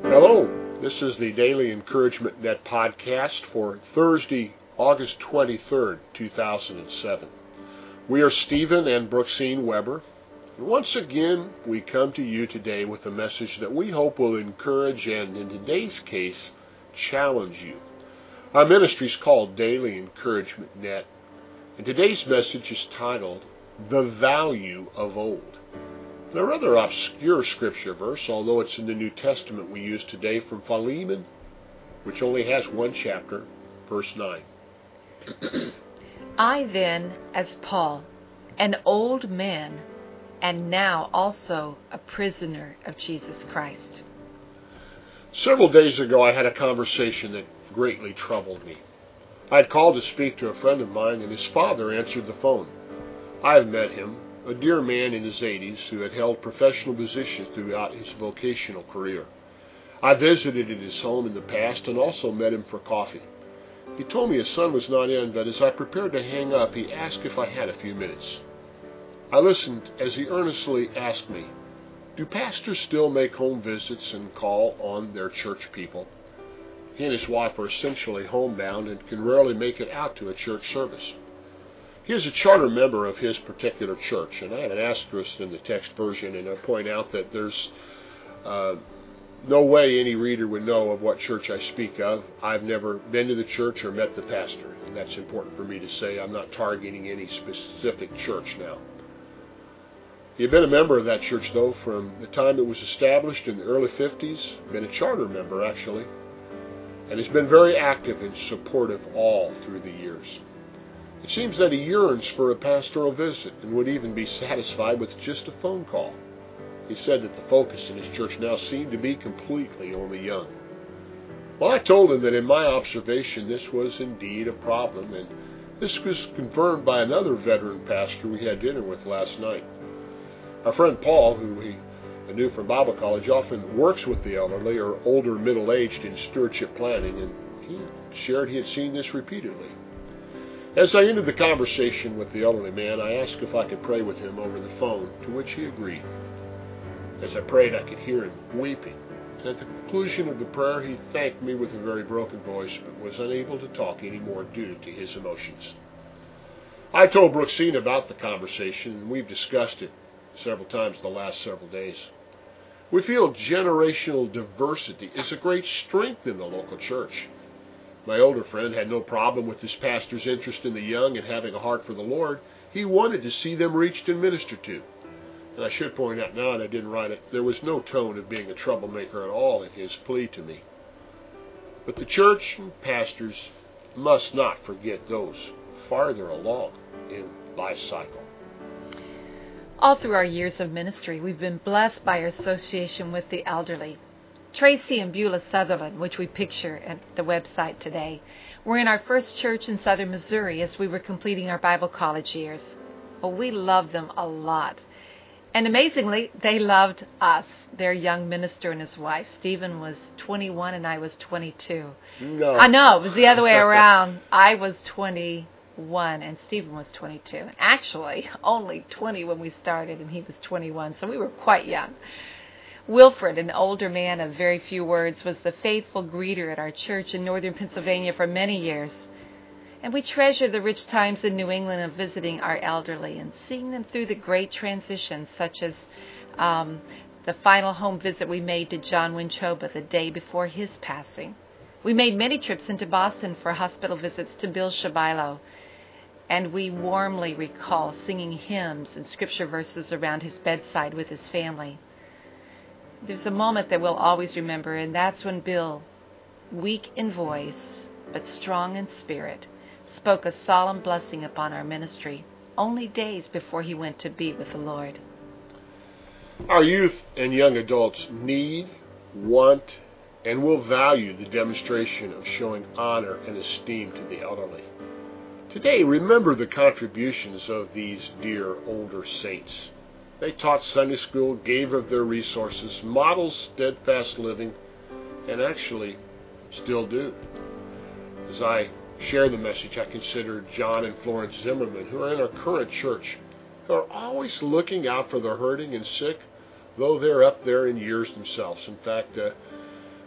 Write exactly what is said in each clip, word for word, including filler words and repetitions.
Hello, this is the Daily Encouragement Net podcast for Thursday, August twenty-third, two thousand seven. We are Stephen and Brooksine Weber, and once again we come to you today with a message that we hope will encourage and, in today's case, challenge you. Our ministry is called Daily Encouragement Net, and today's message is titled, The Value of Old. A rather obscure scripture verse, although it's in the New Testament we use today, from Philemon, which only has one chapter, verse nine. I then, as Paul, an old man, and now also a prisoner of Jesus Christ. Several days ago I had a conversation that greatly troubled me. I had called to speak to a friend of mine, and his father answered the phone. I have met him, a dear man in his eighties who had held professional positions throughout his vocational career. I visited at his home in the past and also met him for coffee. He told me his son was not in, but as I prepared to hang up, he asked if I had a few minutes. I listened as he earnestly asked me, do pastors still make home visits and call on their church people? He and his wife are essentially homebound and can rarely make it out to a church service. He is a charter member of his particular church, and I have an asterisk in the text version, and I point out that there's uh, no way any reader would know of what church I speak of. I've never been to the church or met the pastor, and that's important for me to say. I'm not targeting any specific church now. He had been a member of that church, though, from the time it was established in the early fifties, been a charter member, actually, and has been very active and supportive all through the years. It seems that he yearns for a pastoral visit and would even be satisfied with just a phone call. He said that the focus in his church now seemed to be completely on the young. Well, I told him that in my observation this was indeed a problem, and this was confirmed by another veteran pastor we had dinner with last night. Our friend Paul, who we knew from Bible college, often works with the elderly or older middle-aged in stewardship planning, and he shared he had seen this repeatedly. As I ended the conversation with the elderly man, I asked if I could pray with him over the phone, to which he agreed. As I prayed, I could hear him weeping. And at the conclusion of the prayer, he thanked me with a very broken voice, but was unable to talk any more due to his emotions. I told Brooksine about the conversation, and we've discussed it several times the last several days. We feel generational diversity is a great strength in the local church. My older friend had no problem with this pastor's interest in the young and having a heart for the Lord. He wanted to see them reached and ministered to. And I should point out now, and I didn't write it, there was no tone of being a troublemaker at all in his plea to me. But the church and pastors must not forget those farther along in life cycle. All through our years of ministry, we've been blessed by our association with the elderly. Tracy and Beulah Sutherland, which we picture at the website today, were in our first church in southern Missouri as we were completing our Bible college years. Well, we loved them a lot. And amazingly, they loved us, their young minister and his wife. Stephen was twenty-one and I was twenty-two. No. I know, it was the other way around. I was twenty-one and Stephen was twenty-two. Actually, only twenty when we started and he was twenty-one, so we were quite young. Wilfred, an older man of very few words, was the faithful greeter at our church in northern Pennsylvania for many years. And we treasure the rich times in New England of visiting our elderly and seeing them through the great transitions, such as um, the final home visit we made to John Winchoba the day before his passing. We made many trips into Boston for hospital visits to Bill Shabilo, and we warmly recall singing hymns and scripture verses around his bedside with his family. There's a moment that we'll always remember, and that's when Bill, weak in voice but strong in spirit, spoke a solemn blessing upon our ministry only days before he went to be with the Lord. Our youth and young adults need, want, and will value the demonstration of showing honor and esteem to the elderly. Today, remember the contributions of these dear older saints. They taught Sunday school, gave of their resources, modeled steadfast living, and actually still do. As I share the message, I consider John and Florence Zimmerman, who are in our current church, who are always looking out for the hurting and sick, though they're up there in years themselves. In fact, uh,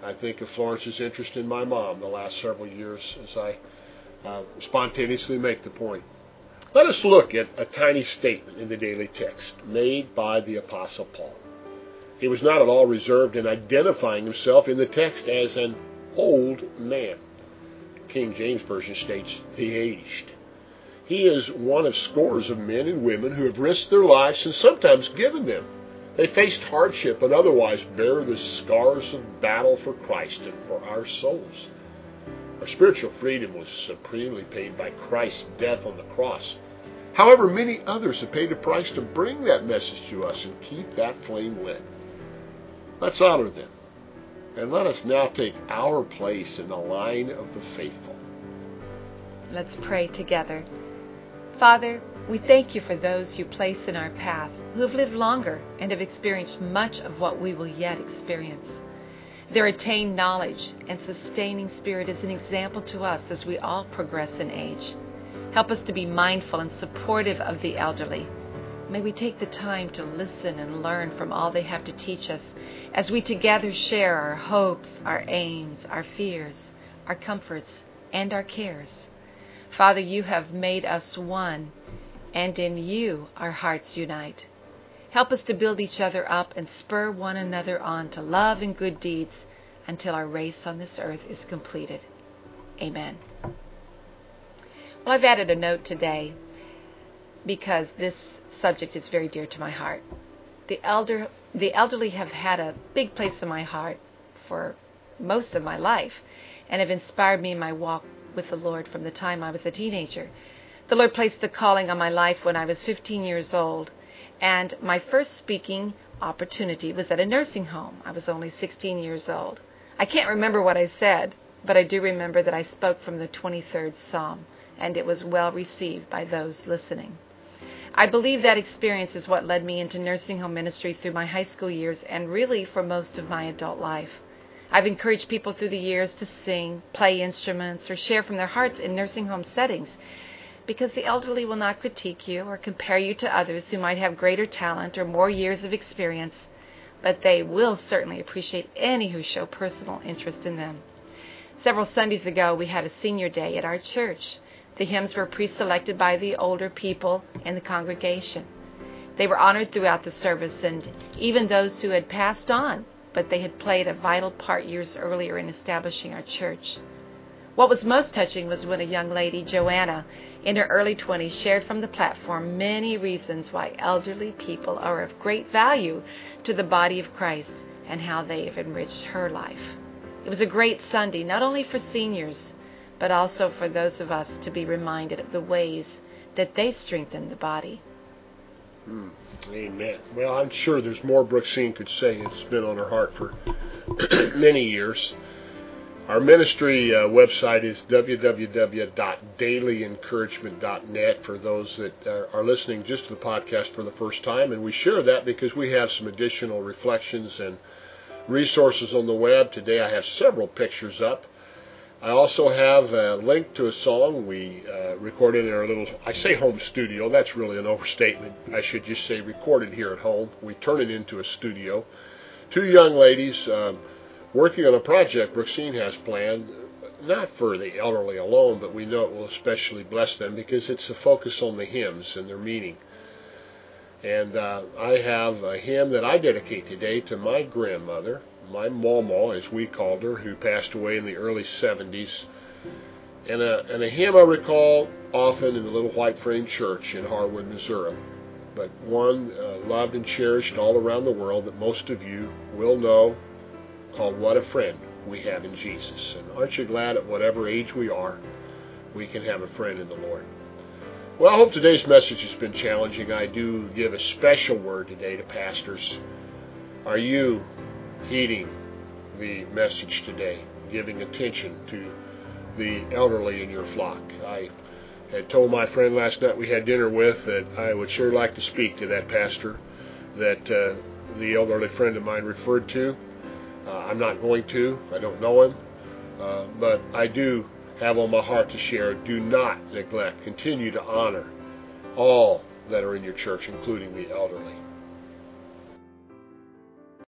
I think of Florence's interest in my mom the last several years as I uh, spontaneously make the point. Let us look at a tiny statement in the daily text made by the Apostle Paul. He was not at all reserved in identifying himself in the text as an old man. King James Version states, the aged. He is one of scores of men and women who have risked their lives and sometimes given them. They faced hardship and otherwise bear the scars of battle for Christ and for our souls. Our spiritual freedom was supremely paid by Christ's death on the cross. However, many others have paid a price to bring that message to us and keep that flame lit. Let's honor them, and let us now take our place in the line of the faithful. Let's pray together. Father, we thank you for those you place in our path who have lived longer and have experienced much of what we will yet experience. Their attained knowledge and sustaining spirit is an example to us as we all progress in age. Help us to be mindful and supportive of the elderly. May we take the time to listen and learn from all they have to teach us as we together share our hopes, our aims, our fears, our comforts, and our cares. Father, you have made us one, and in you our hearts unite. Help us to build each other up and spur one another on to love and good deeds until our race on this earth is completed. Amen. Well, I've added a note today because this subject is very dear to my heart. The elder, the elderly have had a big place in my heart for most of my life and have inspired me in my walk with the Lord from the time I was a teenager. The Lord placed the calling on my life when I was fifteen years old, and my first speaking opportunity was at a nursing home. I was only sixteen years old. I can't remember what I said, but I do remember that I spoke from the twenty-third Psalm, and it was well received by those listening. I believe that experience is what led me into nursing home ministry through my high school years and really for most of my adult life. I've encouraged people through the years to sing, play instruments, or share from their hearts in nursing home settings because the elderly will not critique you or compare you to others who might have greater talent or more years of experience, but they will certainly appreciate any who show personal interest in them. Several Sundays ago, we had a senior day at our church. The hymns were pre-selected by the older people in the congregation. They were honored throughout the service, and even those who had passed on, but they had played a vital part years earlier in establishing our church. What was most touching was when a young lady, Joanna, in her early twenties, shared from the platform many reasons why elderly people are of great value to the body of Christ and how they have enriched her life. It was a great Sunday, not only for seniors, but also for those of us to be reminded of the ways that they strengthen the body. Mm, amen. Well, I'm sure there's more Brooksine could say. It's been on her heart for many years. Our ministry uh, website is w w w dot daily encouragement dot net for those that uh, are listening just to the podcast for the first time. And we share that because we have some additional reflections and resources on the web. Today I have several pictures up. I also have a link to a song we uh, recorded in our little, I say home studio, that's really an overstatement. I should just say recorded here at home. We turn it into a studio. Two young ladies um, working on a project Brooksine has planned, not for the elderly alone, but we know it will especially bless them because it's a focus on the hymns and their meaning. And uh, I have a hymn that I dedicate today to my grandmother, my Mama, as we called her, who passed away in the early seventies, and a, and a hymn I recall often in the little white frame church in Harwood, Missouri, but one uh, loved and cherished all around the world that most of you will know, called What a Friend We Have in Jesus. And aren't you glad at whatever age we are, we can have a friend in the Lord? Well, I hope today's message has been challenging. I do give a special word today to pastors. Are you heeding the message today, giving attention to the elderly in your flock? I had told my friend last night we had dinner with that I would sure like to speak to that pastor that uh, the elderly friend of mine referred to. Uh, I'm not going to. I don't know him. Uh, but I do have on my heart to share. Do not neglect. Continue to honor all that are in your church, including the elderly.